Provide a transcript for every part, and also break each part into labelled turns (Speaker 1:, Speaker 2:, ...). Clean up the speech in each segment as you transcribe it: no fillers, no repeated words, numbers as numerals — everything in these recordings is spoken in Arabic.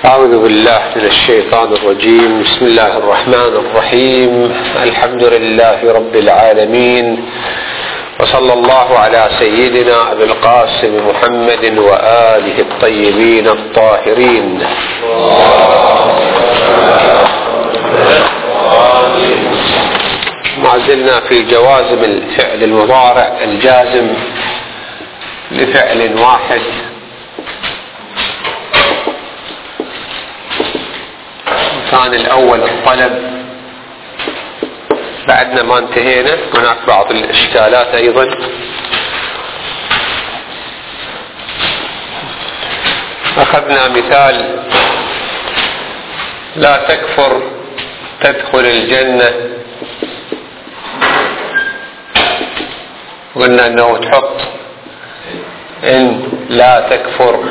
Speaker 1: أعوذ بالله من الشيطان الرجيم. بسم الله الرحمن الرحيم. الحمد لله رب العالمين، وصلى الله على سيدنا أبي القاسم محمد وآله الطيبين الطاهرين. ما زلنا في جوازم الفعل المضارع الجازم لفعل واحد، كان الأول الطلب. بعدنا ما انتهينا، هناك بعض الإشكالات أيضا. أخذنا مثال لا تكفر تدخل الجنة، قلنا أنه تحط إن لا تكفر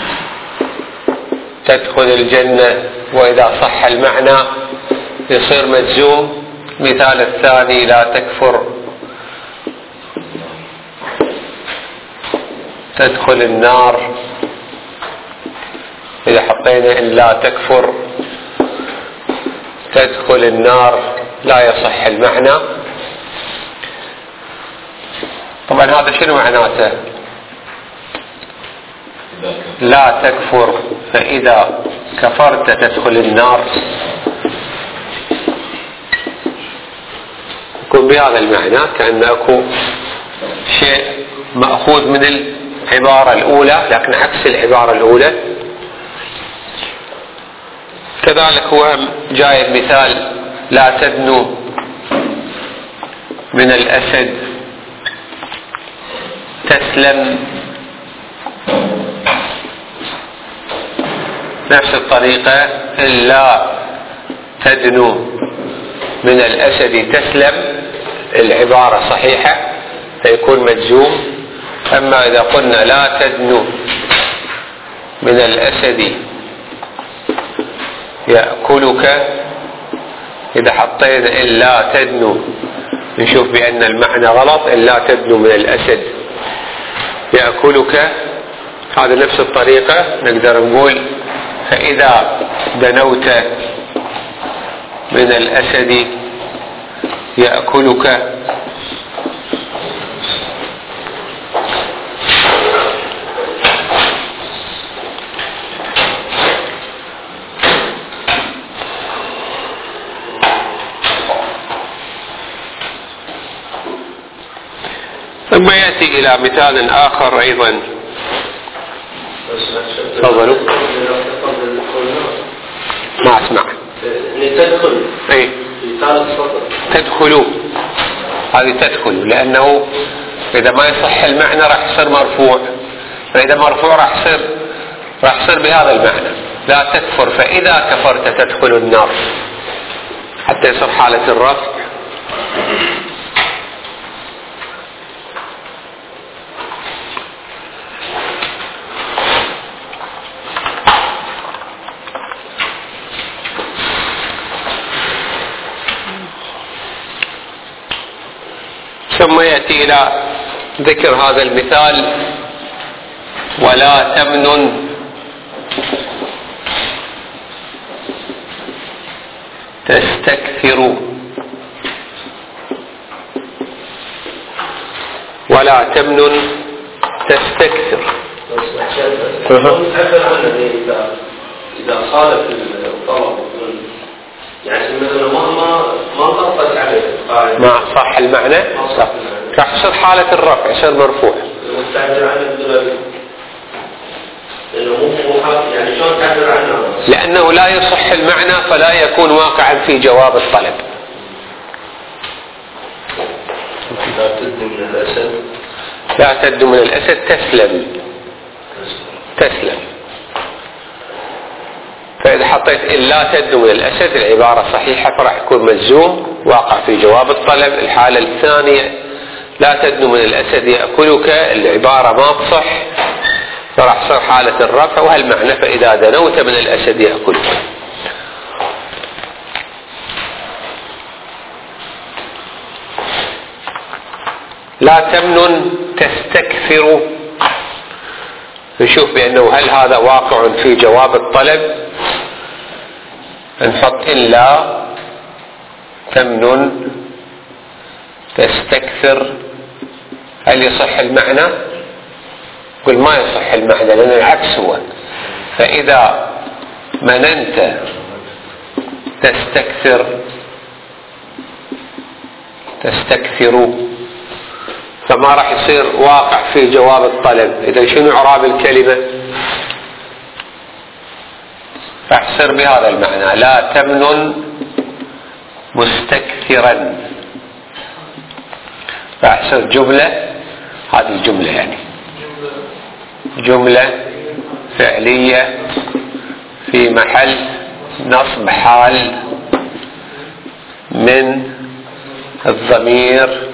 Speaker 1: تدخل الجنة، وإذا صح المعنى يصير مجزوم. مثال الثاني لا تكفر تدخل النار، إذا حطينا إن لا تكفر تدخل النار لا يصح المعنى. طبعا هذا شنو معناته؟ لا تكفر فإذا كفرت تدخل النار، يكون بهذا المعنى كأن أكو شيء مأخوذ من العبارة الأولى لكن عكس العبارة الأولى. كذلك هو جاي المثال لا تدنو من الأسد تسلم، نفس الطريقة إلا تدنو من الأسد تسلم، العبارة صحيحة فيكون مجزوم. أما إذا قلنا لا تدنو من الأسد يأكلك، إذا حطينا إلا تدنو نشوف بأن المعنى غلط. إلا تدنو من الأسد يأكلك، هذا نفس الطريقة نقدر نقول فإذا دنوت من الأسد يأكلك. ثم يأتي إلى مثال آخر أيضا. تفضلوا. ما أسمع.
Speaker 2: تدخل.
Speaker 1: أي. تدخلوا، هذه تدخل، لأنه إذا ما يصح المعنى راح يصير مرفوع، فإذا مرفوع راح يصير بهذا المعنى. لا تكفر فإذا كفرت تدخل النار، حتى يصير حالة الرفع. ثم يأتي إلى ذكر هذا المثال ولا تمنن تستكثر، ولا تمنن تستكثر.
Speaker 2: إذا خالف الطلب يعني مثلا ما ضبط عليه
Speaker 1: ما صح المعنى، راح يصير حالة الرفع، يصير مرفوع.
Speaker 2: مستعجل عنه الدلالي، لأنه مو يعني شلون تعبر عنه؟
Speaker 1: لأنه لا يصح المعنى فلا يكون واقعا في جواب الطلب.
Speaker 2: لا تدنو من الأسد،
Speaker 1: لا تدنو من الأسد تسلم. فإذا حطيت إلا تدنو من الأسد العبارة صحيحة فراح يكون مجزوم واقع في جواب الطلب. الحالة الثانية لا تدنو من الأسد يأكلك، العبارة ما تصح فراح تصير حالة الرفع وهالمعنى فإذا دنوت من الأسد يأكلك. لا تمنن تستكثر، نشوف بأنه هل هذا واقع في جواب الطلب نحط إلا تمنن تستكثر، هل يصح المعنى؟ قل ما يصح المعنى لأن العكس هو. فإذا مننت تستكثر فما راح يصير واقع في جواب الطلب. إذا شنو إعراب الكلمة؟ راح يصير بهذا المعنى: لا تمنن مستكثرا. راح يصير جملة، هذه الجملة يعني جملة فعلية في محل نصب حال من الضمير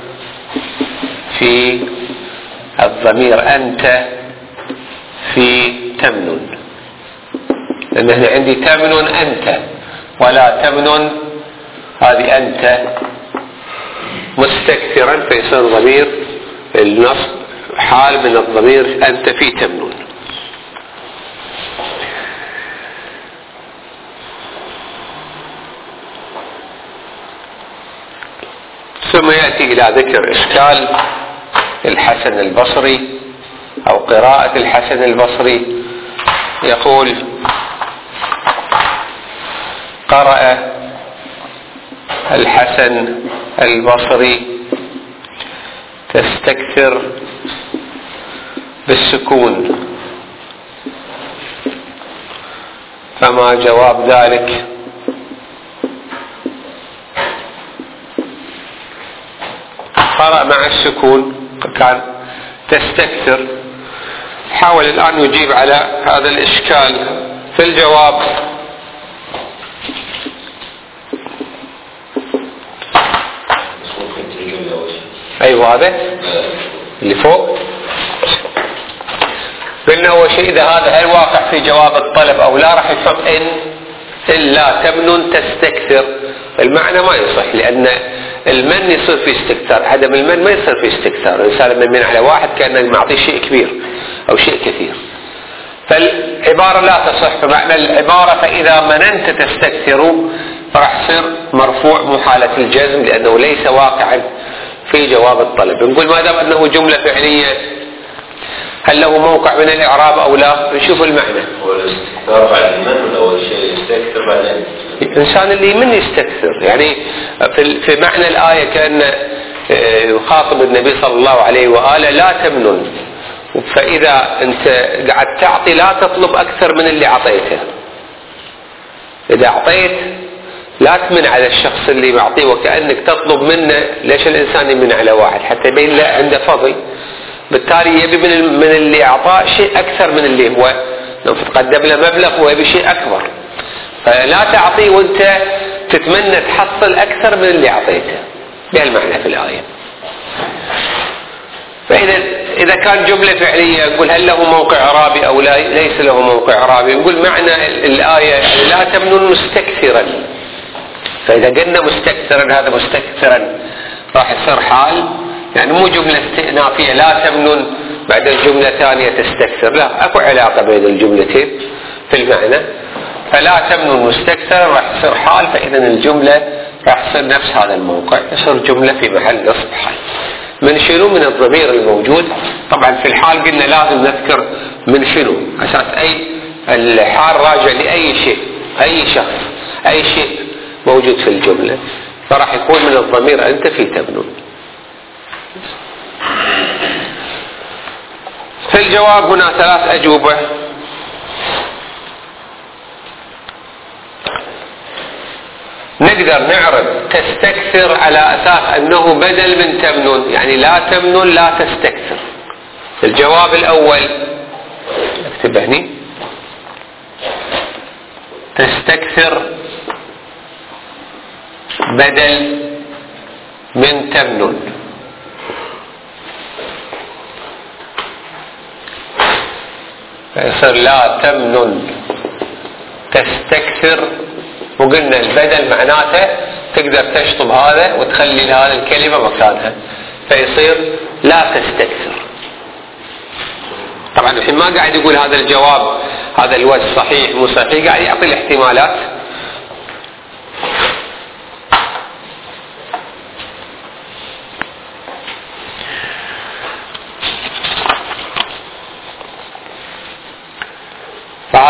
Speaker 1: أنت في تمنن، لأن هنا عندي تمنن أنت ولا تمنن هذه أنت مستكثرا، فيصير ضمير النصب حال من الضمير أنت في تمنن. ثم يأتي إلى ذكر إشكال الحسن البصري أو قراءة الحسن البصري. يقول: قرأ الحسن البصري تستكثر بالسكون، فما جواب ذلك؟ قرأ مع السكون كان تستكثر. حاول الآن يجيب على هذا الإشكال في الجواب. أيوة هذا اللي فوق. قلنا أول شيء إذا هذا هل واقع في جواب الطلب أو لا، راح يفهم إن إلا تمنن تستكثر. المعنى ما يصح، لأن المن يصير في استكثار، عدم المن ما يصير في استكثار. الإنسان من على واحد كأنه معطيه شيء كبير أو شيء كثير، فالعبارة لا تصح. فمعنى العبارة فإذا مننت تستكثر راح يصير مرفوع محالة الجزم، لأنه ليس واقعا في جواب الطلب. نقول ما دام أنه جملة فعلية هل له موقع من الإعراب أو لا؟ نشوف المعنى.
Speaker 2: والاستكثار بعد المن أول شيء يستكثر بعدين.
Speaker 1: الإنسان اللي من يستكثر، يعني في معنى الآية كأن يخاطب النبي صلى الله عليه وآله: لا تمنن، فإذا أنت قاعد تعطي لا تطلب أكثر من اللي أعطيته. إذا أعطيت لا تمن على الشخص اللي معطيه، وكأنك تطلب منه. ليش الإنسان يمن على واحد؟ حتى يبين له عنده فضل، بالتالي يبي من اللي أعطاه شيء أكثر من اللي هو، لو تقدم له مبلغ هو يبي شيء أكبر، فلا تعطي وانت تتمنى تحصل أكثر من اللي أعطيته. بهالمعنى في الآية. فإذا كان جملة فعلية نقول هل له موقع إعرابي أو لا؟ ليس له موقع إعرابي. نقول معنى الآية يعني لا تمنن مستكثرا. فإذا قلنا مستكثرا هذا مستكثرا راح يصير حال، يعني مو جملة استئنافية لا تمنن بعد الجملة ثانية تستكثر، لا، أكو علاقة بين الجملتين في المعنى. فلا تمنن مستكثرا راح يصير حال، فإذا الجملة راح يصير نفس هذا الموقع، يصير جملة في محل نصب حال. من شنو؟ من الضمير الموجود. طبعا في الحال قلنا لازم نذكر من شنو، أساس أي الحال راجع لأي شيء، أي شخص، أي شيء موجود في الجملة، فراح يكون من الضمير أنت في تمنن. في الجواب هنا 3 أجوبة. نقدر نعرض تستكثر على أساس أنه بدل من تمنن، يعني لا تمنن لا تستكثر. الجواب الأول اكتب هني تستكثر بدل من تمنن. فيصير لا تمنن تستكثر، وقلنا البدل معناته تقدر تشطب هذا وتخلي هذه الكلمة مكانها، فيصير لا تستكثر. طبعا الحين ما قاعد يقول هذا الجواب هذا الوجه صحيح مو صحيح، قاعد يعطي الاحتمالات.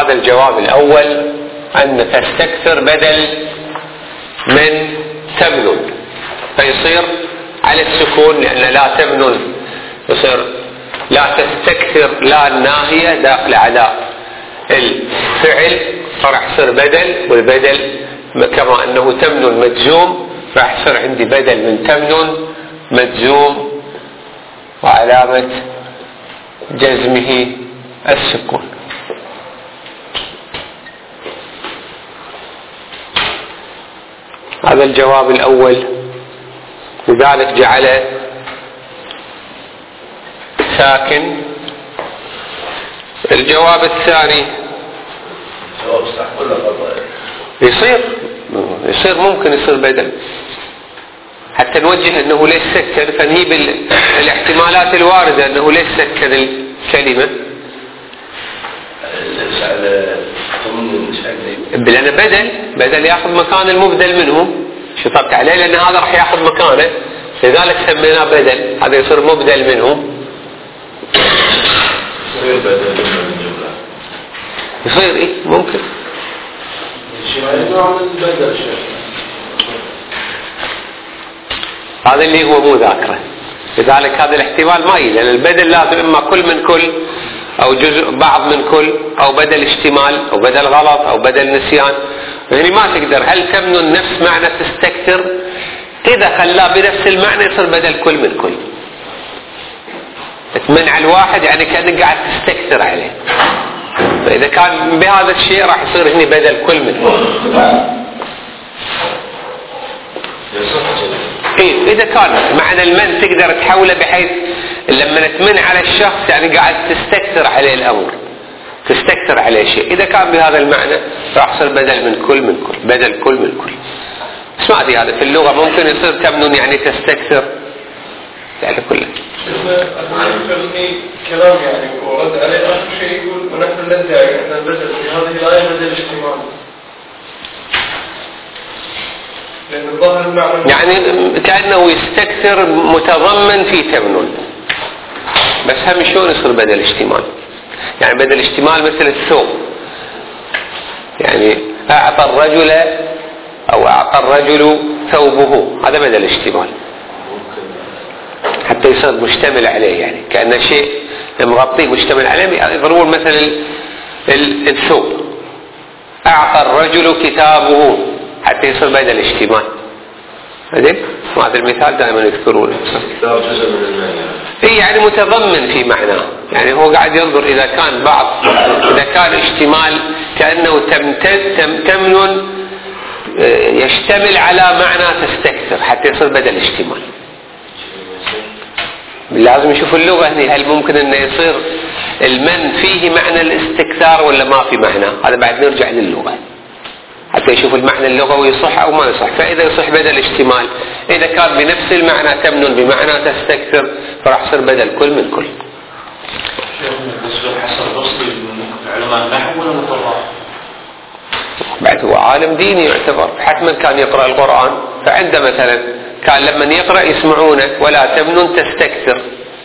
Speaker 1: هذا الجواب الأول، أن تستكثر بدل من تمنن، فيصير على السكون، لأن لا تمنن يصير لا تستكثر، لا الناهية داخل على الفعل، فراح يصير بدل، والبدل كما أنه تمنن مجزوم راح يصير عندي بدل من تمنن مجزوم وعلامة جزمه السكون. هذا الجواب الأول، لذلك جعل ساكن. الجواب الثاني يصير ممكن يصير بدل، حتى نوجه أنه ليش سكن، فنهي بالاحتمالات الواردة أنه ليش سكن الكلمة، لأن بدل يأخذ مكان المبدل منه، شطبت عليه لأن هذا راح يأخذ مكانه، لذلك سميناه بدل، هذا يصير مبدل منه. يصير إيه ممكن هذا اللي هو مو ذاكره، لذلك هذا الاحتمال ما يجي، لأن البدل لازم إما كل من كل أو جزء بعض من كل، أو بدل اشتمال، أو بدل غلط، أو بدل نسيان. يعني ما تقدر هل تمنن نفس معنى تستكثر، إذا خلاه بنفس المعنى يصير بدل كل من كل. تمنع الواحد يعني كأنك قاعد تستكثر عليه، فإذا كان بهذا الشيء راح يصير هنا بدل كل من كل. إيه إذا كان معنى المن تقدر تحوله بحيث لما تمن على الشخص يعني قاعد تستكثر عليه الأمر، تستكثر عليه شيء، إذا كان بهذا المعنى راح يصير بدل من كل من كل، بدل كل من كل. بس ما أدري هذا في اللغة ممكن يصير تمنن يعني تستكثر يعني كله.
Speaker 3: كلام يعني ورد عليه آخر شيء يقول ونحن ندعي أن البدل في هذه الآية بدل اجتماعي، لأن الظاهر المعنى
Speaker 1: يعني كأنه يستكثر متضمن في تمنن، بس هم شلون يصير بدل اشتمال؟ يعني بدل اشتمال مثل الثوب، يعني أعطى الرجل أو أعطى الرجل ثوبه، هذا بدل اشتمال حتى يصير مشتمل عليه، يعني كأن شيء مغطي مشتمل عليه. يضربون مثل الثوب، أعطى الرجل كتابه حتى يصير بدل اشتمال. هذا المثال دائما يذكرونه. يعني متضمن في معناه، يعني هو قاعد ينظر إذا كان إذا كان اشتمال كأنه تمنن يشتمل على معنى تستكثر حتى يصير بدل اشتمال. لازم يشوف اللغة هنا، هل ممكن أن يصير المن فيه معنى الاستكثار ولا ما في معنى؟ هذا بعد نرجع للغة حتى يشوف المعنى اللغوي يصح أو ما يصح. فإذا يصح بدل اشتمال، إذا كان بنفس المعنى تمنن بمعنى تستكثر فراح يصير بدل كل من كل.
Speaker 2: حسن البصري من علماء النحو ولا مطلع؟
Speaker 1: بعد هو عالم ديني يعتبر، حتما كان يقرأ القرآن، فعنده مثلا كان لما يقرأ يسمعونه ولا تمنن تستكثر،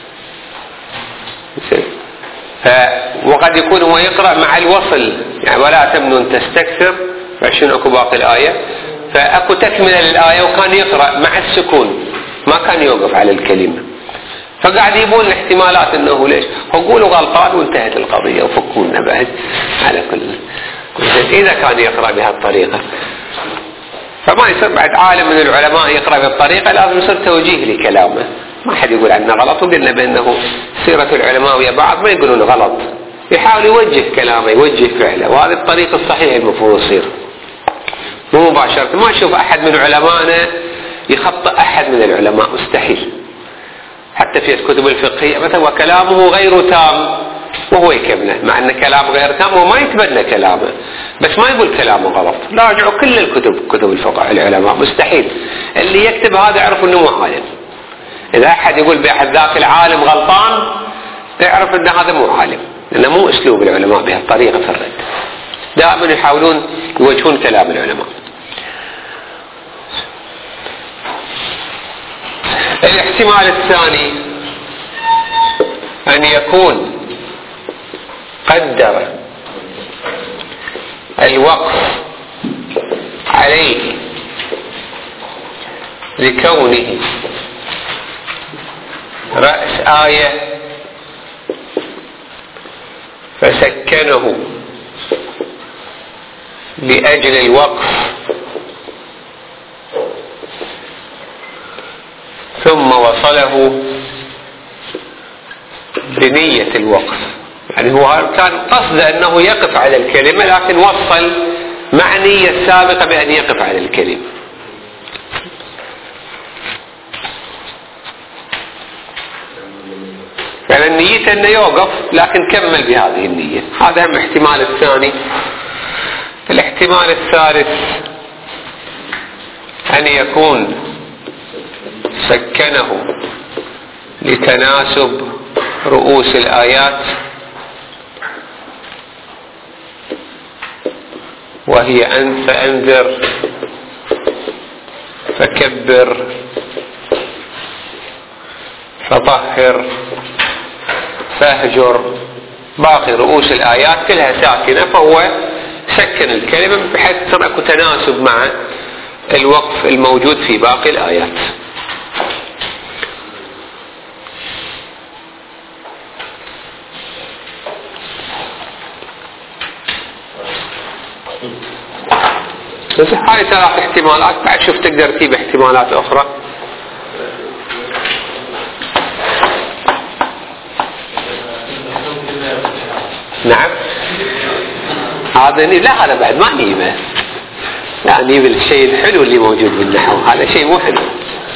Speaker 1: وقد يكون هو يقرأ مع الوصل يعني ولا تمنن تستكثر، فشنو اكو باقي الآية، فاكو تكملة للآية وكان يقرأ مع السكون ما كان يوقف على الكلمة، فقاعد يبون الاحتمالات انه ليش هو قولوا غلطان وانتهت القضية وفكونا بعد على كل. إذا كان يقرأ بهالطريقة فما يصير بعد عالم من العلماء يقرأ بهالطريقة، لازم يصير توجيه لكلامه، ما حد يقول عنه غلط. وقلنا بأنه سيرة العلماء ويا بعض ما يقولون غلط، يحاول يوجه كلامه يوجه فعله، وهذا الطريق الصحيح المفروض يصير، مو مباشرة. ما أشوف أحد من علمائنا يخطئ أحد من العلماء، مستحيل. حتى في الكتب الفقهية مثلا وكلامه غير تام وهو يكمله، مع أن كلامه غير تام وما يتبنى كلامه، بس ما يقول كلامه غلط. راجعوا كل كتب الفقه العلماء، مستحيل اللي يكتب هذا يعرف أنه مو عالم. إذا أحد يقول بأحد ذاك العالم غلطان تعرف أن هذا مو عالم، لأنه مو أسلوب العلماء بهالطريقة في الرد، دائما يحاولون يوجهون كلام العلماء. الاحتمال الثاني أن يكون قدر الوقف عليه لكونه رأس آية فسكنه لأجل الوقف ثم وصله بنية الوقف، يعني هو كان قصد أنه يقف على الكلمة لكن وصل مع نية سابقة بأن يقف على الكلمة. يعني النية أنه يوقف لكن كمل بهذه النية. هذا هم الاحتمال الثاني. الاحتمال الثالث أن يكون سكنه لتناسب رؤوس الآيات، وهي فأنذر فكبر فطهر فاهجر، باقي رؤوس الآيات كلها ساكنة، فهو سكن الكلمة بحيث ترك تناسب مع الوقف الموجود في باقي الآيات. بس هاي ثلاث احتمالات، بعد شوف تقدر تجيب احتمالات أخرى. نعم هذا لا، هذا بعد ما نجيبه، لا نجيب الشيء الحلو اللي موجود بالنحو، هذا شيء مو حلو.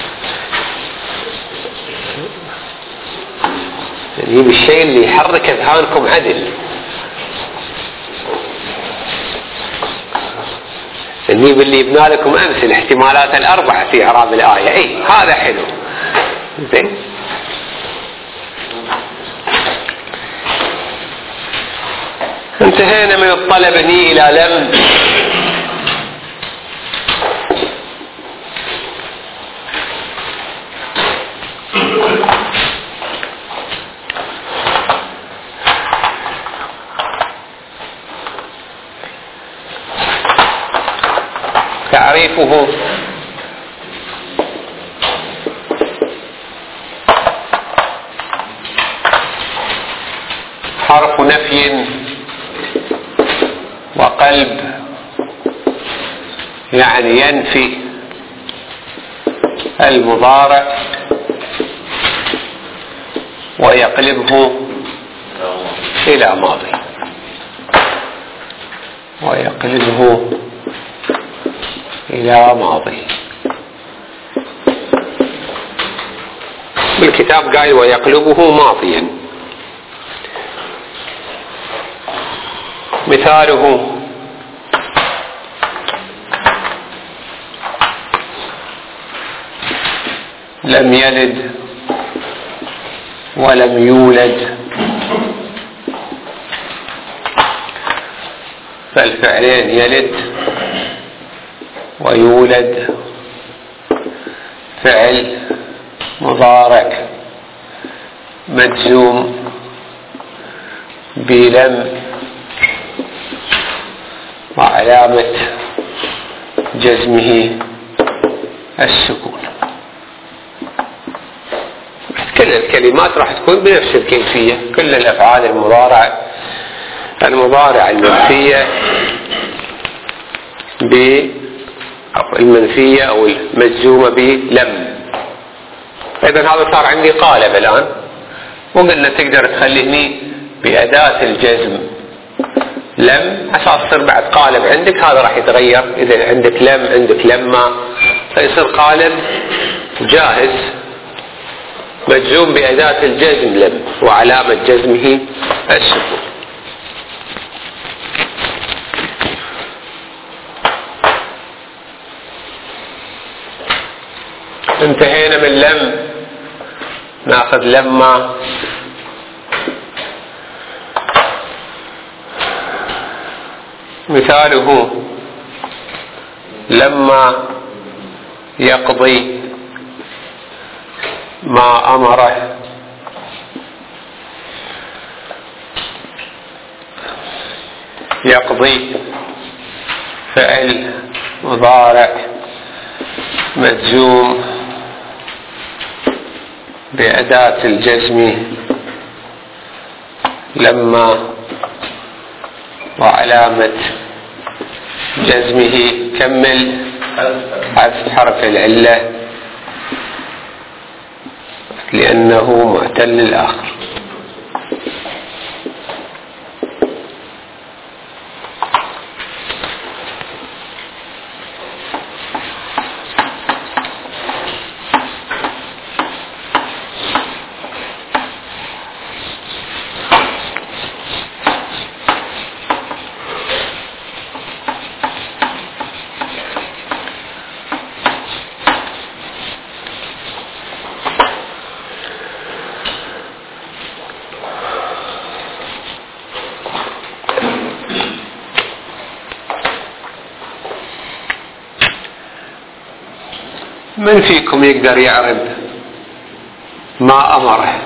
Speaker 1: نجيب الشيء اللي يحرك اذهانكم عدل، نجيب اللي يبنى لكم امس الاحتمالات الاربعه في اعراب الايه. اي هذا حلو. زين، انتهينا من الطلب الى لم. تعريفه حرف نفي وقلب، يعني ينفي المضارع ويقلبه إلى ماضي، ويقلبه إلى ماضي. بالكتاب قال ويقلبه ماضيا. مثاله لم يلد ولم يولد، فالفعلين يلد ويولد فعل مضارع مجزوم بلم وعلامة جزمه السكون. كل الكلمات راح تكون بنفس الكيفية، كل الأفعال المضارع المنفية المنفية أو المجزومة بلم. إذن هذا صار عندي قالب الآن، وقلنا تقدر تخليني بأداة الجزم لم أساس تصير بعد قالب عندك، هذا راح يتغير. إذا عندك لم عندك لما، فيصير قالب جاهز مجزوم بأداة الجزم لم وعلامة جزمه السكون. انتهينا من لم، ناخذ لما. مثاله لما يقضي ما أمره، يقضي فعل مضارع مجزوم بأداة الجزم لما وعلامة جزمه كمل حذف حرف العلة لأنه معتل الآخر. من فيكم يقدر يعرف ما أمره؟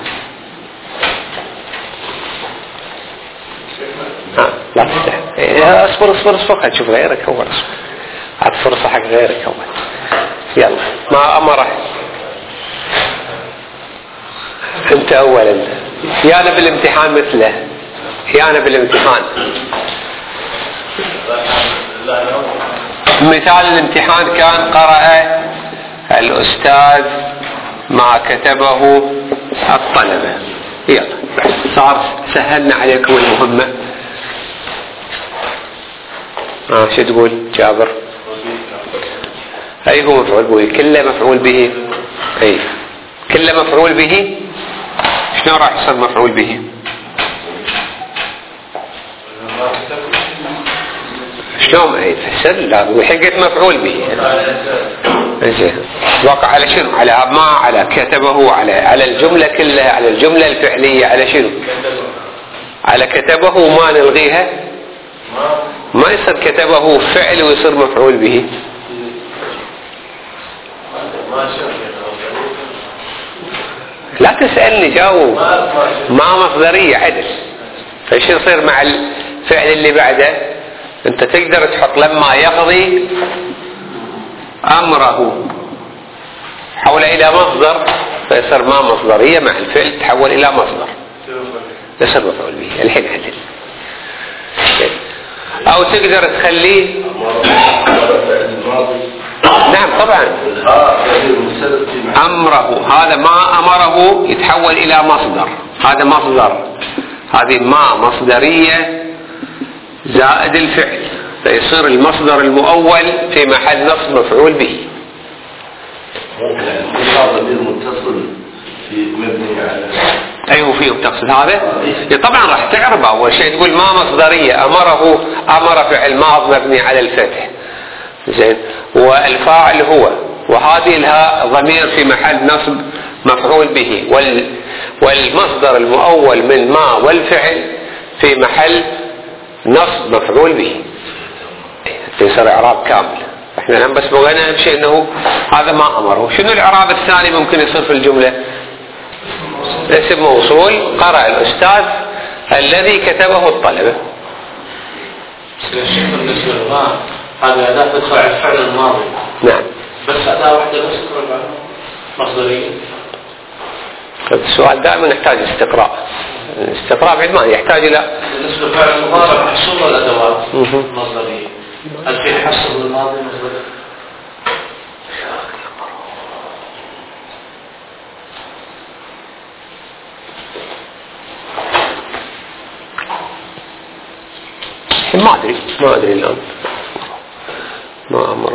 Speaker 1: لا تفتح. اصبر خلينا نشوف غيرك أول. هات فرصة حق غيرك أول. يلا ما أمره أنت أول. أنت يانا بالامتحان مثله، يانا بالامتحان مثال الامتحان كان قرأ الأستاذ ما كتبه الطلبة. يلا صار سهلنا عليكم المهمة. شو تقول جابر؟ أي هو مفعول به، كله مفعول به. أي كله مفعول به. شنو راح يصير مفعول به؟ شلون أي فسر؟ لا وحقت مفعول به. زين وقع على شنو؟ على ما، على كتبه، على الجملة كلها، على الجملة الفعلية، على شنو؟ على كتبه. ما نلغيها، ما يصير كتبه فعل ويصير مفعول به. لا تسألني جاوب. ما مصدرية عدل. فايش يصير مع الفعل اللي بعده؟ انت تقدر تحط لما يقضي امره حول الى مصدر فيصير ما مصدرية، مع الفعل تحول الى مصدر يصير مفعول به. الحين عدل. او تقدر تخليه نعم طبعا امره، هذا ما امره يتحول الى مصدر، هذا مصدر، هذه ما مصدرية زائد الفعل فيصير المصدر المؤول في محل نصب مفعول به.
Speaker 4: متصل في مبني على
Speaker 1: ايوه فيه تقصد هذا. طبعا راح تعرف اول شيء تقول ما مصدرية امره، امر فعل ماض مبني على الفتح زين والفاعل هو، وهذه الهاء ضمير في محل نصب مفعول به، والمصدر المؤول من ما والفعل في محل نصب مفعول به. يصير اعراب كامل. احنا الان بس بغينا نمشي انه هذا ما امره. شنو الاعراب الثاني ممكن يصير في الجملة؟ اسم موصول قرأ الأستاذ الذي كتبه الطلبة.
Speaker 2: بالنسبة للغاء هذا أداة تدخل على الفعل الماضي.
Speaker 1: نعم.
Speaker 2: بس أداة واحدة بس تدخل مصدرية.
Speaker 1: السؤال دائما يحتاج استقراء. الاستقراء بعد ما يحتاج إلى.
Speaker 2: بالنسبة للفعل المضارع حصول الأدوات مصدرية. هل في حصل الماضي مصدري؟
Speaker 1: ما أدري الآن. ما أمره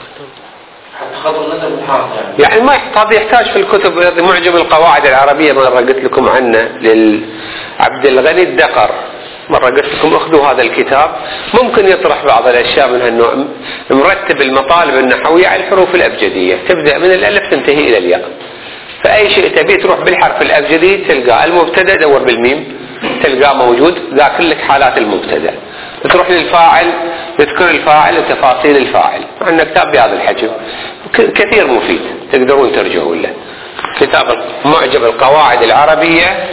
Speaker 1: يعني ما يحتاج في الكتب. معجم القواعد العربية مرة قلت لكم عنه للعبد الغني الدقر، مرة قلت لكم اخذوا هذا الكتاب، ممكن يطرح بعض الأشياء من هالنوع. مرتب المطالب النحوية على الحروف الأبجدية، تبدأ من الألف تنتهي إلى الياء، فأي شيء تبي تروح بالحرف الأبجدي تلقاه. المبتدأ دور بالميم تلقاه موجود، ذاكر لك حالات المبتدأ. تروح للفاعل تذكر الفاعل وتفاصيل الفاعل. عندنا كتاب بهذا الحجم كثير مفيد تقدرون ترجعوا له، كتاب معجم القواعد العربية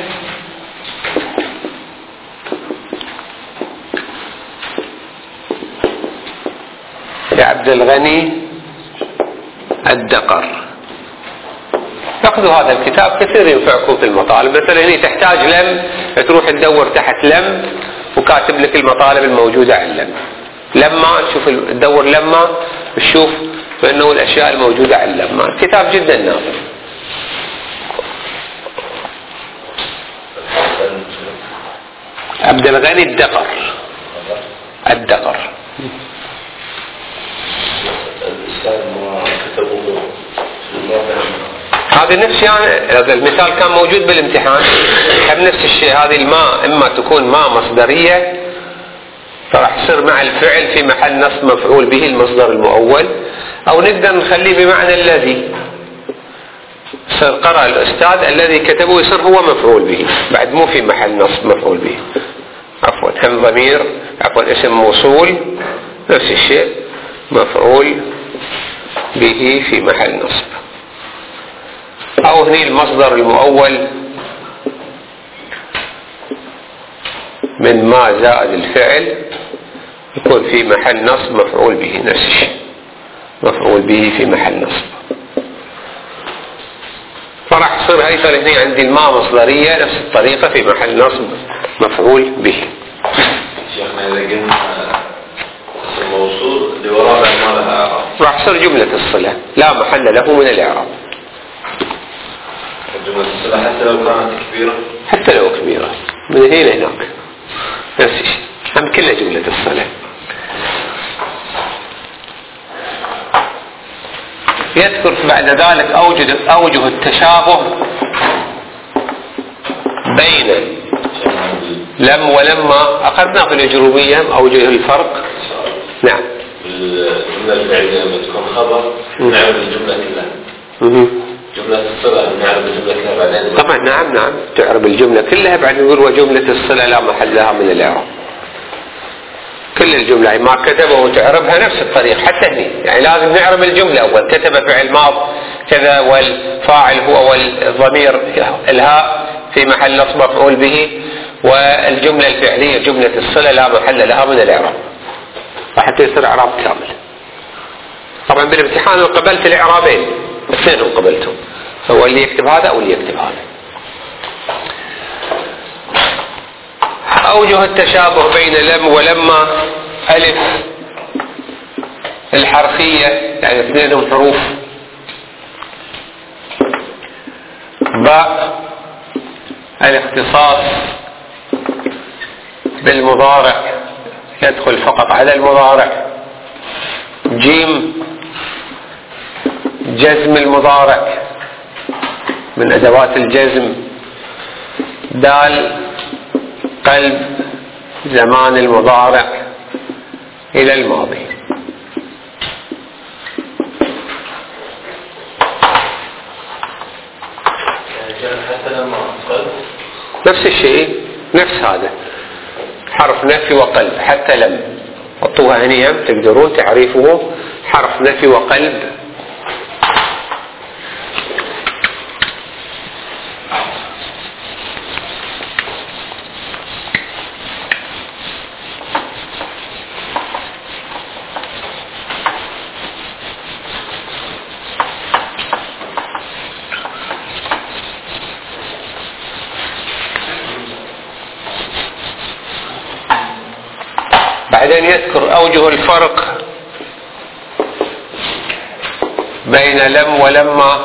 Speaker 1: لعبد الغني الدقر. اخذوا هذا الكتاب كثير ينفعكم في المطالب. مثلا هنا تحتاج لم، تروح تدور تحت لم وكاتب لك المطالب الموجودة عن لم. لما تشوف تدور لما تشوف بأنه الأشياء الموجودة عن لما. كتاب جدا نافع. عبد الغني الدقر. الدقر هذا نفس يعني المثال كان موجود بالامتحان نفس الشيء. هذه الماء اما تكون ماء مصدرية فراح يصير مع الفعل في محل نصب مفعول به المصدر المؤول، او نقدر نخليه بمعنى الذي. صار قرأ الأستاذ الذي كتبه يصير هو مفعول به بعد مو في محل نصب مفعول به. عفوا هم ضمير عفوا اسم موصول نفس الشيء مفعول به في محل نصب. أو هني المصدر المؤول من ما زائد الفعل يكون في محل نصب مفعول به نفس الشيء مفعول به في محل نصب. فراح يصير هيثر هني عندي الماء مصدرية نفس الطريقة في محل نصب مفعول به.
Speaker 4: شيخنا إذا قلنا اسم موصول اللي وراء ما لها إعراب
Speaker 1: راح يصير جملة الصلة لا محل له من الإعراب.
Speaker 4: جملة الصلة حتى لو كانت كبيرة،
Speaker 1: حتى لو كبيرة من هنا لهناك نفس الشيء هم كلها جملة الصلة. يذكر بعد ذلك أوجه التشابه بين لم ولما. أخذنا في الأجرومية أوجه الفرق. نعم.
Speaker 4: الجملة الفعلية لما تكون خبر نعرف الجملة كلها. جملة الصلة نعرف الجملة كلها بعدين.
Speaker 1: طبعا نعم تعرف الجملة كلها بعدين يقول وجملة الصلة لا محل لها من الإعراب. كل الجملة ما كتبه وتعربها نفس الطريق حتى هني يعني لازم نعرب الجملة أول. كتب فعل ماض كذا والفاعل هو والضمير الهاء في محل نصب مفعول به، والجملة الفعلية جملة الصلة لا محل لها من الإعراب حتى يصير إعراب كامل. طبعا بالامتحان قبلت الإعرابين اثنين قبلتهم، هو اللي يكتب هذا أو اللي يكتب هذا. أوجه التشابه بين لم ولما: ألف الحرفية يعني اثنينهم حروف، باء الاختصاص بالمضارع يدخل فقط على المضارع، جيم جزم المضارع من أدوات الجزم، دال قلب زمان المضارع إلى الماضي. نفس الشيء نفس هذا حرف نفي وقلب حتى لم حطوها هنيا تقدرون تعريفه حرف نفي وقلب. بعدين يذكر أوجه الفرق بين لم ولما.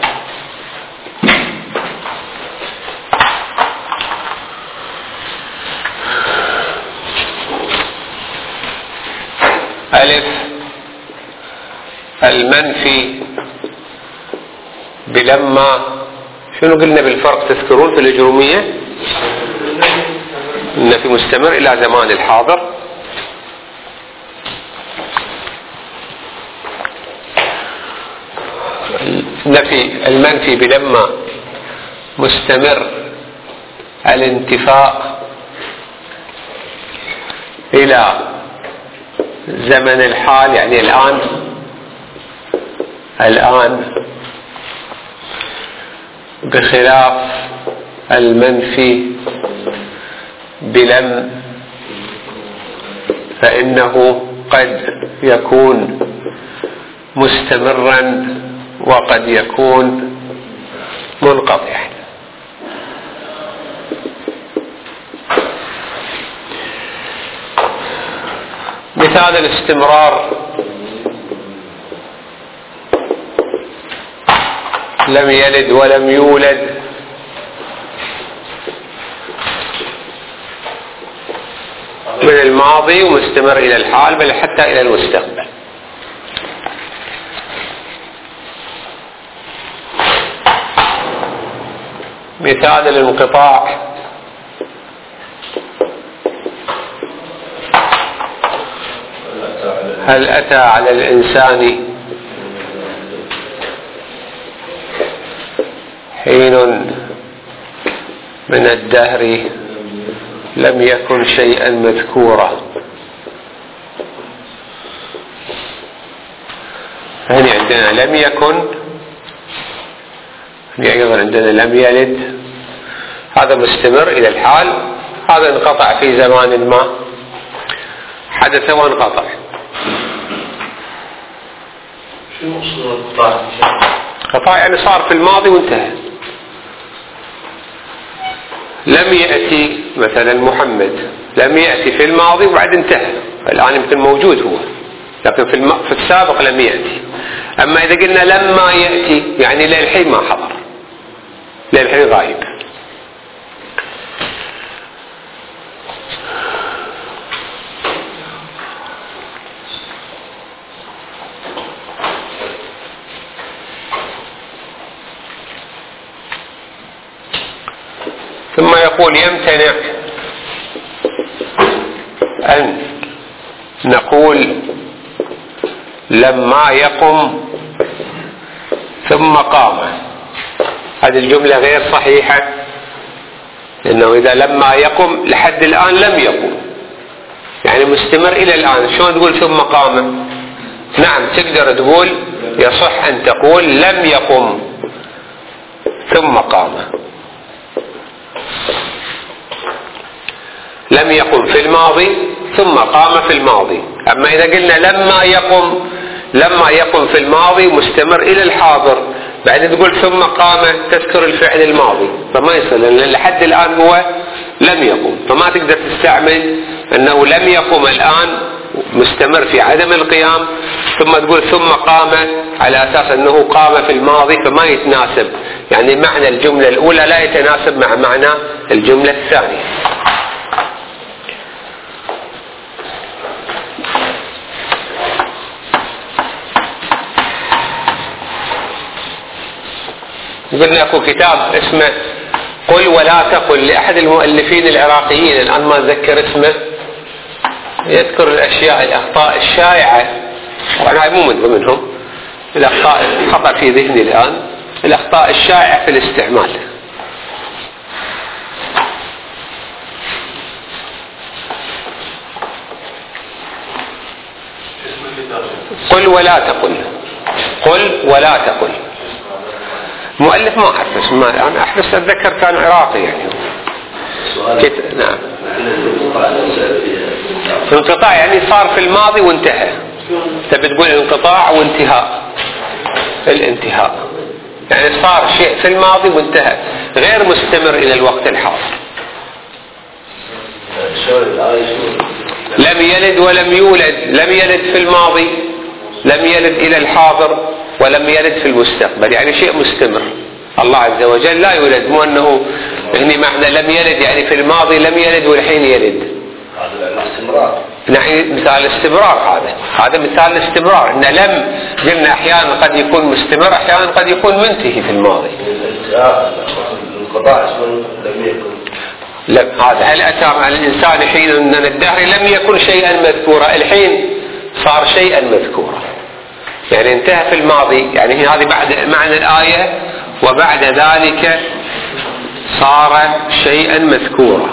Speaker 1: ألف المنفي بلما. شنو قلنا بالفرق تذكرون في الأجرومية؟ النفي مستمر إلى زمان الحاضر، نفي المنفي بلما مستمر الانتفاء إلى زمن الحال يعني الآن بخلاف المنفي بلم فإنه قد يكون مستمرا وقد يكون منقطعا. مثال الاستمرار: لم يلد ولم يولد، من الماضي ومستمر إلى الحال بل حتى إلى المستقبل. مثال الانقطاع: هل أتى على الإنسان حين من الدهر لم يكن شيئا مذكورا. هنا عندنا لم يكن، أيضا عندنا لم يلد، هذا مستمر إلى الحال، هذا انقطع في زمان ما، حدث وانقطع.
Speaker 2: شو مقصود الانقطاع؟
Speaker 1: انقطاع يعني صار في الماضي وانتهى. لم يأتي مثلا محمد، لم يأتي في الماضي وبعد انتهى، الآن يمكن موجود هو، لكن في السابق لم يأتي. أما إذا قلنا لما يأتي يعني للحين ما حضر، للحين غايب. ثم يقول: يمتنع أن نقول لما يقم ثم قام. هذه الجملة غير صحيحة، لأنه إذا لما يقم لحد الآن لم يقم، يعني مستمر إلى الآن، شلون تقول ثم قام؟ نعم تقدر تقول، يصح أن تقول لم يقم ثم قام. لم يقم في الماضي ثم قام في الماضي. أما إذا قلنا لما يقم في الماضي مستمر إلى الحاضر، بعدين تقول ثم قام تذكر الفعل الماضي، فما يصير، لأن لحد الآن هو لم يقم، فما تقدر تستعمل أنه لم يقم الآن مستمر في عدم القيام ثم تقول ثم قام على أساس أنه قام في الماضي، فما يتناسب، يعني معنى الجملة الأولى لا يتناسب مع معنى الجملة الثانية. قلنا اكو كتاب اسمه قل ولا تقل لأحد المؤلفين العراقيين، الآن ما أتذكر اسمه، يذكر الأشياء الأخطاء الشائعة، وأنا مو من ضمنهم الأخطاء، خطأ في ذهني الآن، الأخطاء الشائعة في الاستعمال. قل ولا تقل، قل ولا تقل. مؤلف ما أعرف اسمه الآن، أحبس أتذكر كان عراقي يعني. نعم. الانقطاع يعني صار في الماضي وانتهى، تبي تقول انقطاع وانتهاء، الانتهاء يعني صار شيء في الماضي وانتهى، غير مستمر إلى الوقت الحاضر. لم يلد ولم يولد، لم يلد في الماضي، لم يلد إلى الحاضر، ولم يلد في المستقبل، يعني شيء مستمر. الله عز وجل لا يولد، مو أنه هنا معنى لم يلد يعني في الماضي لم يلد والحين يلد،
Speaker 4: هذا الاستمرار.
Speaker 1: نحن مثال الاستمرار، هذا مثال الاستمرار، إن لم قلنا أحيانا قد يكون مستمر، أحيانا قد يكون منتهي في الماضي.
Speaker 4: الانقطاع لم يكن.
Speaker 1: هذا هل أتى على الإنسان حين من الدهر لم يكن شيئا مذكورا، الحين صار شيئا مذكورا، يعني انتهى في الماضي، يعني هذه بعد معنى الآية، وبعد ذلك صار شيئا مذكورا.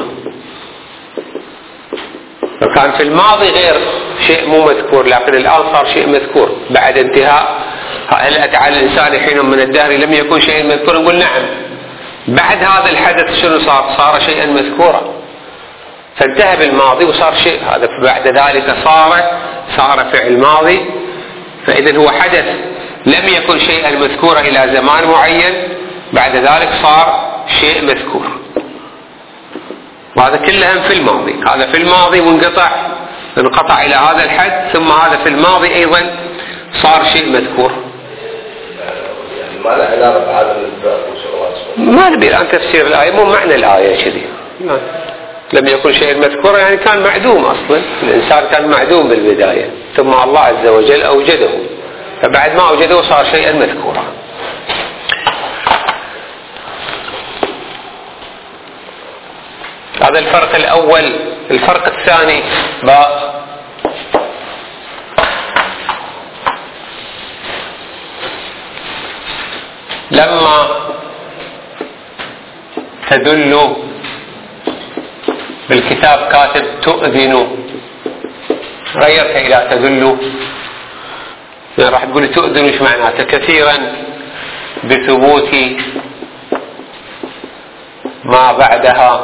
Speaker 1: فكان في الماضي غير شيء مو مذكور، لكن الآن صار شيء مذكور بعد انتهاء. هل أتى على الإنسان حين من الدهر لم يكن شيئا مذكورا؟ نقول نعم، بعد هذا الحدث شنو صار؟ صار شيئا مذكورا. فانتهى بالماضي وصار شيء، هذا بعد ذلك صار فعل ماضي، فإذا هو حدث لم يكن شيئا مذكورا إلى زمان معين، بعد ذلك صار شيء مذكور، وهذا كله في الماضي. هذا في الماضي انقطع إلى هذا الحد، ثم هذا في الماضي أيضا صار شيء مذكور.
Speaker 4: يعني ما له علاقة بهذا
Speaker 1: ما نبي الآن تفسير الآية، مو معنى الآية كذي. لم يكن شيء مذكورا يعني كان معدوم أصلا، الإنسان كان معدوم بالبداية، ثم الله عز وجل أوجده، فبعد ما أوجده صار شيئا مذكورا. هذا الفرق الأول. الفرق الثاني باء. لما تدل بالكتاب كاتب تؤذن، غيرت إلى تدل، يعني راح تقول تؤذن ايش معناته؟ كثيرا بثبوت ما بعدها،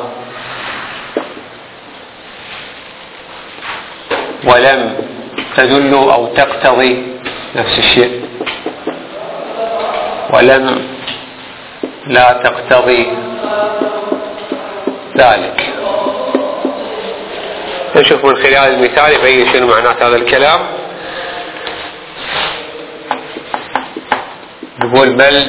Speaker 1: ولم تدل أو تقتضي نفس الشيء، ولم لا تقتضي ذلك. نشوف من خلال المثال يبين شنو معنات هذا الكلام. نقول بل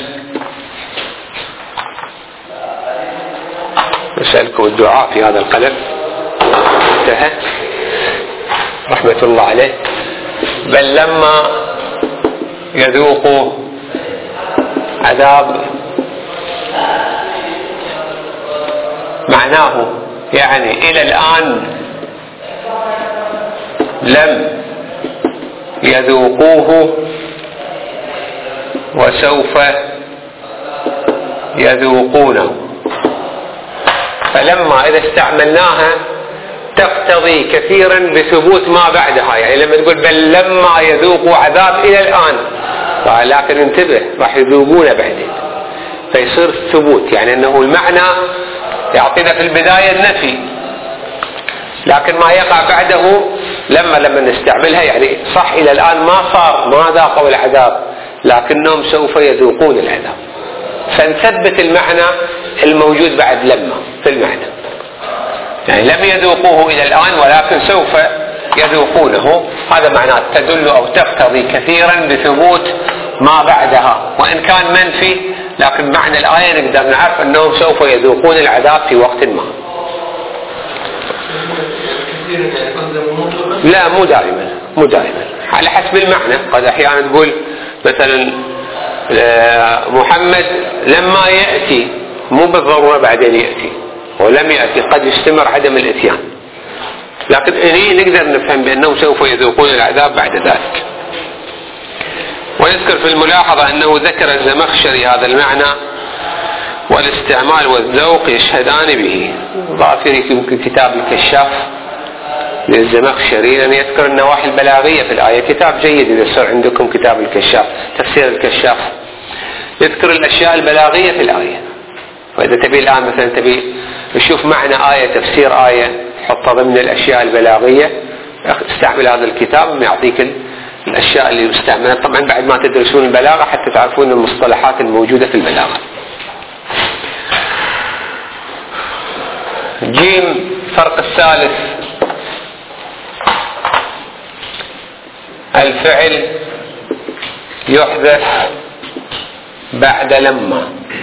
Speaker 1: نسألكم الدعاء في هذا القلم، انتهى رحمة الله عليه. بل لما يذوقوا عذاب، معناه يعني إلى الآن لم يذوقوه وسوف يذوقونه. فلما إذا استعملناها تقتضي كثيرا بثبوت ما بعدها، يعني لما تقول بل لما يذوقوا عذاب إلى الآن، لكن انتبه راح يذوقونه بعدين، فيصير ثبوت، يعني أنه المعنى يعطينا في البداية النفي، لكن ما يقع بعده لما نستعملها يعني صح إلى الآن ما ذاقوا العذاب، لكنهم سوف يذوقون العذاب، فنثبت المعنى الموجود بعد لما في المعنى، يعني لم يذوقوه إلى الآن ولكن سوف يذوقونه. هذا معناه تدل أو تقتضي كثيرا بثبوت ما بعدها، وإن كان منفي لكن معنى الآية نقدر نعرف أنهم سوف يذوقون العذاب في وقت ما. لا مو دائما على حسب المعنى. قد أحيانا تقول مثلا محمد لما يأتي، مو بالضرورة بعدين يأتي، ولم يأتي قد يستمر عدم الإتيان، لكن إني نقدر نفهم بأنهم سوف يذوقون العذاب بعد ذلك. ويذكر في الملاحظة أنه ذكر الزمخشري هذا المعنى، والاستعمال والذوق يشهدان به. ظافري في كتاب الكشاف للزمخشري أن يذكر النواحي البلاغية في الآية، كتاب جيد إذا صار عندكم كتاب الكشاف، تفسير الكشاف، يذكر الأشياء البلاغية في الآية. وإذا تبي الآن مثلا تبي تشوف معنى آية، تفسير آية، حطها ضمن الأشياء البلاغية، استعمل هذا الكتاب يعطيك الأشياء اللي يستعملها، طبعا بعد ما تدرسون البلاغة حتى تعرفون المصطلحات الموجودة في البلاغة. جيم فرق الثالث، الفعل يحدث بعد لما.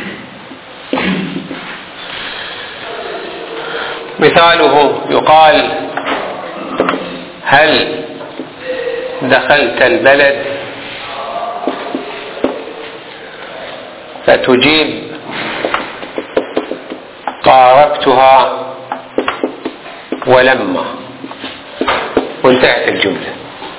Speaker 1: مثاله يقال هل دخلت البلد، فتجيب قاربتها ولما، وانتهت الجملة.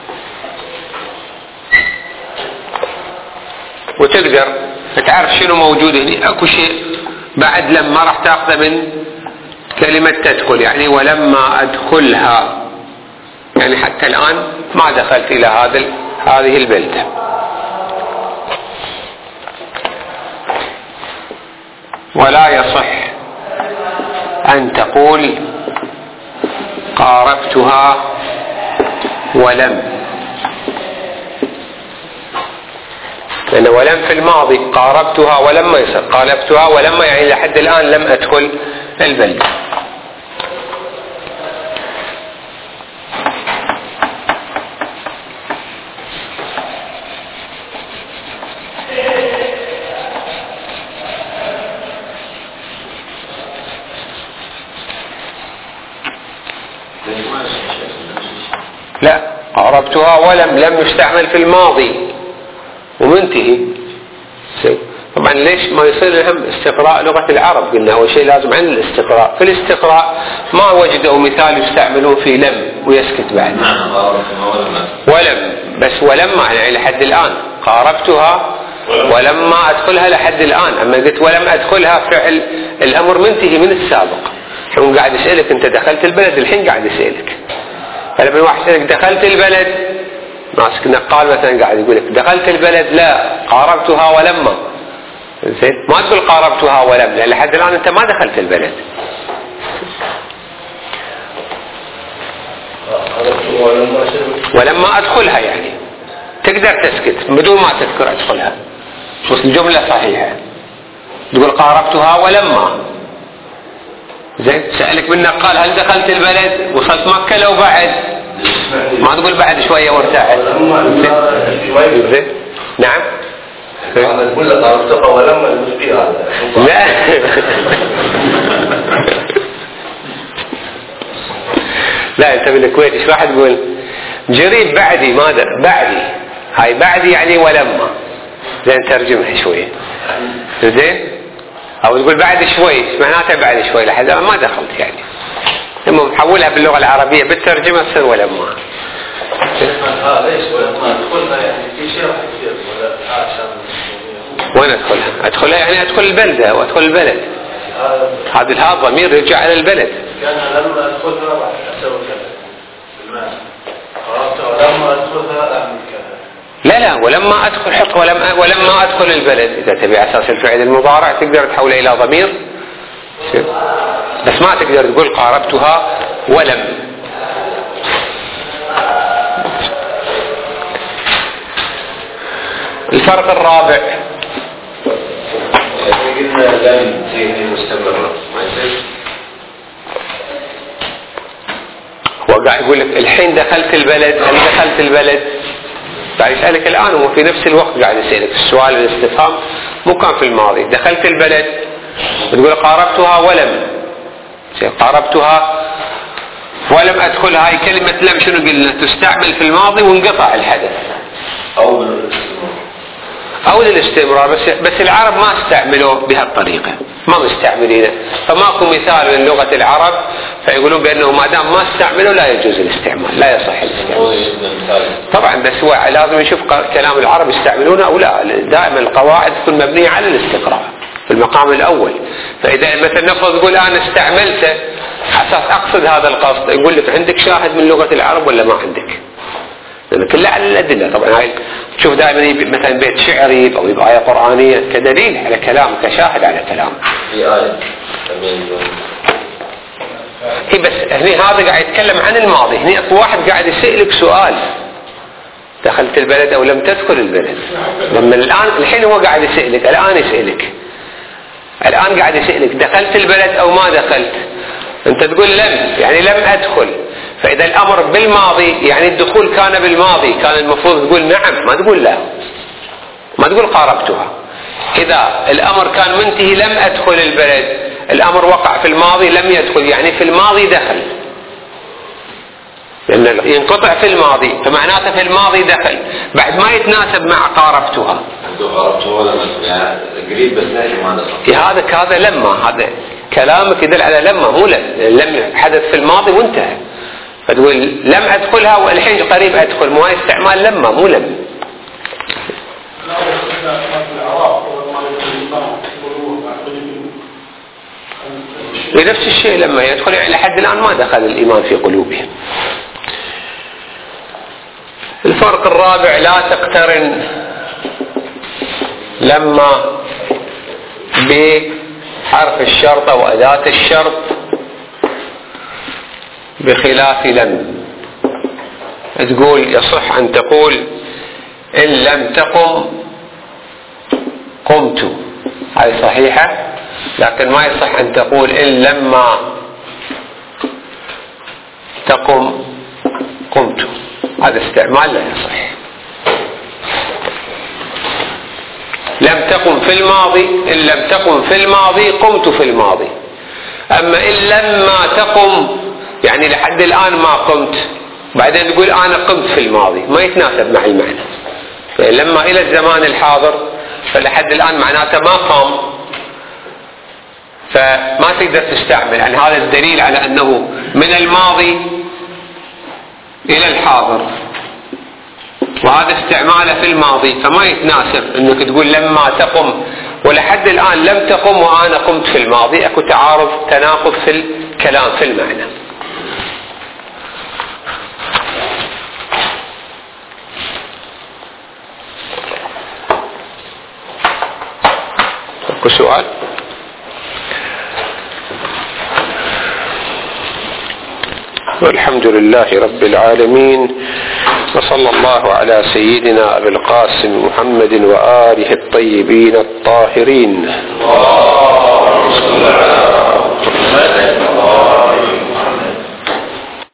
Speaker 1: وتقدر تعرف شنو موجود هنا، اكو شيء بعد لما راح تاخذه من كلمة تدخل، يعني ولما ادخلها، يعني حتى الآن ما دخلت إلى هذه البلدة. ولا يصح أن تقول قاربتها ولم، لأن ولم في الماضي، قاربتها ولما يصير قاربتها ولما يعني لحد الآن لم أدخل البلد. لا، قاربتها ولم، لم يستعمل في الماضي ومنتهي. طبعا ليش ما يصير لهم استقراء لغة العرب؟ قلنا أول شيء لازم عن الاستقراء. في الاستقراء ما وجدوا مثال يستعملون في لم ويسكت بعد. ولم بس، ولما يعني لحد الآن. قاربتها ولما أدخلها لحد الآن. أما قلت ولم أدخلها فعل الأمر منتهي من السابق. الحين قاعد يسألك أنت دخلت البلد، الحين قاعد يسألك. فلما واحد يسألك دخلت البلد، ماسك نقال مثلا قاعد يقول لك دخلت البلد، لا، قاربتها ولما. زين، ما تقول قاربتها ولم، لأن لحد الآن أنت ما دخلت البلد. ولما أدخلها يعني تقدر تسكت بدون ما تذكر أدخلها، بس الجملة صحيحة. تقول قاربتها ولما. زين، سألك بالنقال هل دخلت البلد؟ وصلت مكة لو بعد؟ ما تقول بعد شوية وارتاحت. زين، نعم.
Speaker 2: أنا تقول لك قاربتها ولما المشكلة هذا.
Speaker 1: لا. لا، انت بالكويت ايش راح تقول؟ جريب بعدي، ماذا بعدي؟ هاي بعدي يعني ولما. زين، ترجمها شوية. زين، او تقول بعد شوي، ايش معناتها بعد شوي؟ لحد ما دخلت يعني. لما نحولها باللغة العربية بالترجمة تصير ولما.
Speaker 2: ليش ولما ادخلها يعني في شيء راح يصير ولا عشان
Speaker 1: وين ادخلها؟ ادخلها يعني ادخل البلدة وادخل البلد. هذا الضمير يرجع على البلد.
Speaker 2: كان لما ادخلها راح اسوي كذا بالمعنى. عرفت؟ ولما ادخلها اعمل كذا.
Speaker 1: لا ولما ادخل، حط ولما ادخل البلد. اذا تبي اساس الفعل المضارع تقدر تحوله الى ضمير، بس ما تقدر تقول قاربتها ولم. الفرق الرابع،
Speaker 4: قلنا لم تكون مستمرة ما يصير.
Speaker 1: هو قاعد يقول لك الحين دخلت البلد، هل دخلت البلد؟ قاعد يسألك الآن وفي نفس الوقت قاعد يسألك السؤال الاستفهام مو كان في الماضي. دخلت البلد تقول قاربتها ولم. قاربتها ولم أدخلها. هاي كلمة لم شنو قلنا؟ تستعمل في الماضي وانقطع الحدث أو للاستمرار. بس العرب ما استعملوا بهالطريقة، ما مستعملينه. فماكو مثال من لغة العرب فيقولون بأنه ما دام ما استعملوا لا يجوز الاستعمال، لا يصح الاستعمال. طبعا بس هو لازم نشوف كلام العرب يستعملونه أو لا. دائما القواعد تكون مبنية على الاستقراء في المقام الأول. فإذا مثلا نفرض تقول أنا استعملته أساس أقصد هذا القصد، يقول لك عندك شاهد من لغة العرب ولا ما عندك؟ لأن كلها على الأدلة. طبعا هاي تشوف دائما مثلا بيت شعري أو يبقى آية قرآنية كدليل على كلام، كشاهد على كلام.
Speaker 4: في آية
Speaker 1: هي بس هني هذا قاعد يتكلم عن الماضي. هني واحد قاعد يسألك سؤال، دخلت البلد أو لم تدخل البلد. لما الحين هو قاعد يسألك، الآن يسألك، الآن قاعد يسألك دخلت البلد أو ما دخلت. أنت تقول لم، يعني لم أدخل. فإذا الأمر بالماضي يعني الدخول كان بالماضي، كان المفروض تقول نعم، ما تقول لا، ما تقول قاربتها. إذا الأمر كان منتهي لم أدخل البلد، الأمر وقع في الماضي لم يدخل، يعني في الماضي دخل، لأن ينقطع في الماضي فمعناته في الماضي دخل، بعد ما يتناسب مع قاربتها.
Speaker 4: قاربتها ولا قريب بس لكن ما دخل.
Speaker 1: هذا لما، هذا كلامك يدل على لما، مو لم حدث في الماضي وانتهى. فتقول لم أدخلها والحين قريب أدخل، مو استعمال لما مو لم. بنفس الشيء لما يدخل يعني لحد الآن ما دخل الإيمان في قلوبهم. الفرق الرابع، لا تقترن لما بحرف الشرط أو أداة الشرط بخلاف لم. تقول يصح أن تقول إن لم تقم قمت، هذه صحيحة، لكن ما يصح أن تقول إن لما تقم قمت، هذا استعمال لا يصح. لم تقم في الماضي، إن لم تقم في الماضي قمت في الماضي. أما إن لما تقم يعني لحد الآن ما قمت، بعدين تقول أنا قمت في الماضي، ما يتناسب مع المعنى. يعني لما إلى الزمان الحاضر فلحد الآن معناته ما قام، فما تقدر تستعمل. يعني هذا الدليل على أنه من الماضي إلى الحاضر، وهذا استعماله في الماضي، فما يتناسب أنك تقول لما تقم ولحد الآن لم تقم وأنا قمت في الماضي. أكو تعارض، تناقض في الكلام في المعنى. أكو سؤال؟ والحمد لله رب العالمين، وصلى الله على سيدنا أبي القاسم محمد وآله الطيبين الطاهرين.